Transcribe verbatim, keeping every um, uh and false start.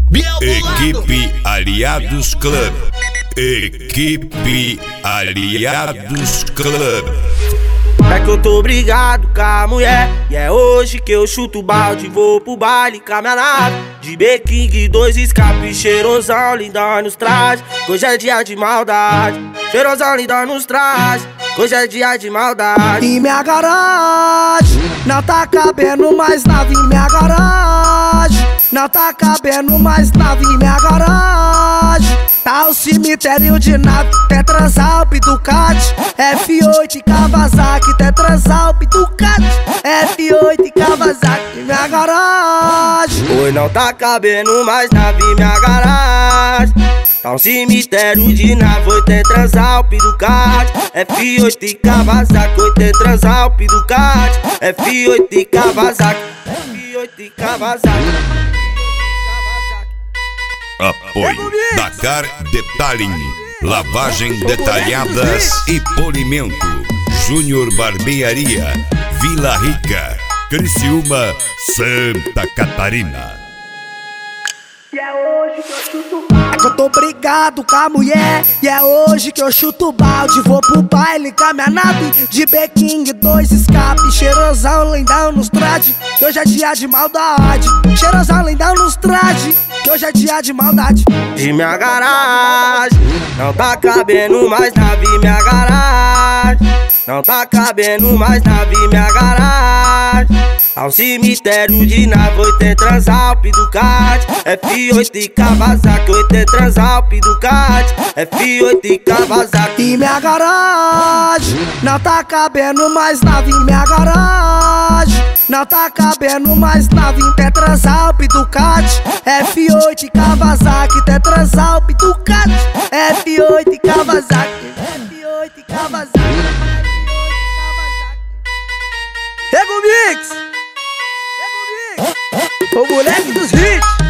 Equipe Aliados Club. Equipe Aliados Club. É que eu tô brigado com a mulher, e é hoje que eu chuto o balde. Vou pro baile com a minha nave de B-King, dois escape, cheirosão, lindão nos trajes. Hoje é dia de maldade, cheirosão, lindão nos trajes. Hoje é dia de maldade. E minha garagem não tá cabendo mais nave. Minha garagem não tá cabendo mais nave. Minha garagem tá o cemitério de nave. Tetrazalp, Ducati, F oito e Kawasaki. Tetrazalp, Ducati, F oito e Kawasaki. Minha garagem hoje não tá cabendo mais nave. Minha garagem tá um cemitério de nave. Oito é Transalp, Ducati, F oito e Kawasaki. Oito é Transalp, Ducati, F oito e Kawasaki. F oito e Kawasaki. Apoio Dakar Detailing, lavagem detalhadas e polimento. Júnior Barbearia, Vila Rica, Criciúma, Santa Catarina. E é hoje que eu chuto balde. É que eu tô brigado com a mulher, e é hoje que eu chuto balde. Vou pro baile com a minha nave de B-King, dois escape, cheirosão, lindão nos trajes. Que hoje é dia de maldade, cheirosão, lindão nos trajes. Que hoje é dia de maldade. E minha garagem não tá cabendo mais nave. Minha garagem não tá cabendo mais nave. Minha garagem tá um cemitério de nave. Oito é Transalp, Ducati, F oito e Kawasaki. Oito é Transalp, Ducati, F oito e Kawasaki. E minha garagem não tá cabendo mais nave. Minha garagem não tá cabendo mais nave. Tetrazalp, Ducati, F oito e Kawasaki. Tetrazalp, Ducati, F oito e Kawasaki. F oito e Kawasaki. Rego Mix, o moleque dos hits.